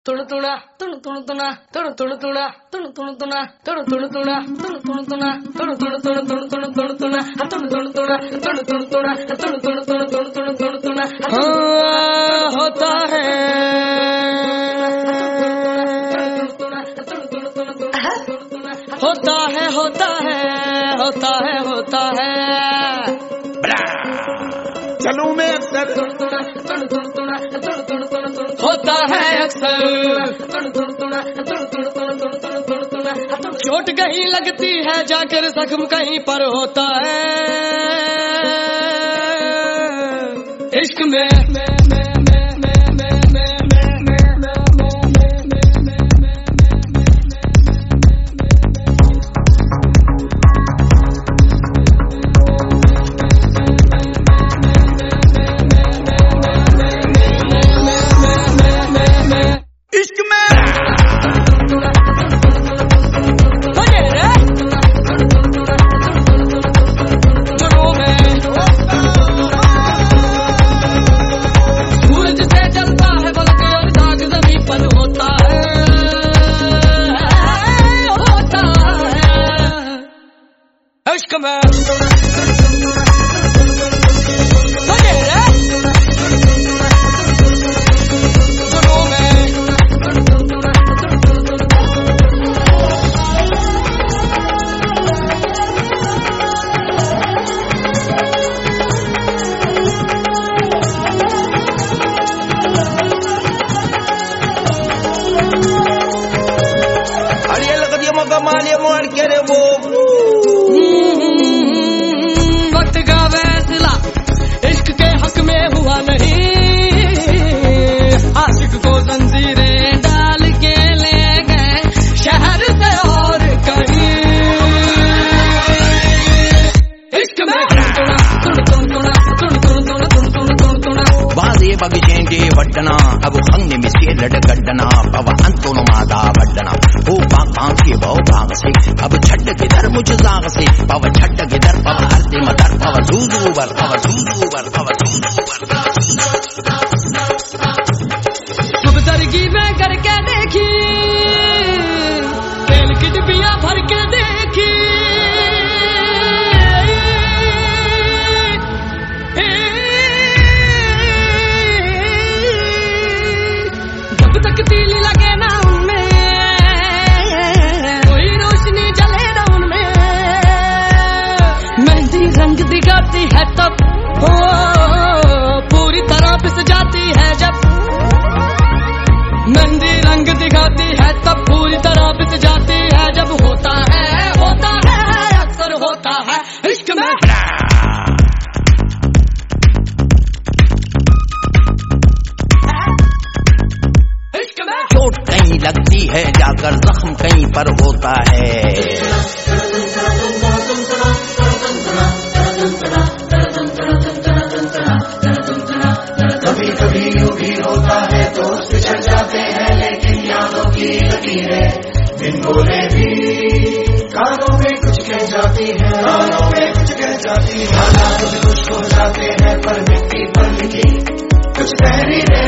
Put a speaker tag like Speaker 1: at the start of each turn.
Speaker 1: तुणतुणा तुणतुणतुणा तुणतुणतुणा तुणतुणतुणा तुणतुणतुणा तुणतुणतुणा तुणतुणतुणा तुणतुणतुणा तुणतुणतुणा तुणतुणतुणा तुणतुणतुणा तुणतुणतुणा होता है होता है होता है होता है होता है
Speaker 2: चलूं मैं अक्सर
Speaker 1: होता है अक्सर चोट कहीं लगती है जाकर जख्म कहीं पर होता है इश्क में Come on. वक्त का फैसला इश्क के हक में हुआ नहीं आशिक को जंजीरें डाल के ले गए शहर से और कहीं इश्क में
Speaker 2: बाजे बगजेंगे वड्डना अब खंग में से लड़गड्डना पव अंतों मादा वड्डना ओ बाग के बहु भाग से अब छट के दर मुझ जाग से पव छट के दर पव हरते मदर पव दूदूबर पव दूदूबर पव दूदूबर
Speaker 1: सुबह सरगी में करके देखी तेल की डिबिया भर के देखी जब तक तीली लगे ना उनमें कोई रोशनी जले ना उनमें मेहंदी रंग दिखाती है तब हो पूरी तरह पिस जाती है जब मेहंदी रंग दिखाती है तब पूरी तरह पिस जाती है जब होता है अक्सर होता है इश्क में
Speaker 2: चोट कहीं लगती है जाकर जख्म कहीं पर होता है
Speaker 3: कभी कभी यूं भी होता है दोस्त बिछड़ जाते हैं लेकिन यादों की लकीरें बिन बोले भी कानों में कुछ कह जाती है हालात कुछ हो जाते हैं पर मिट्टी पर लिखी कुछ तहरीरें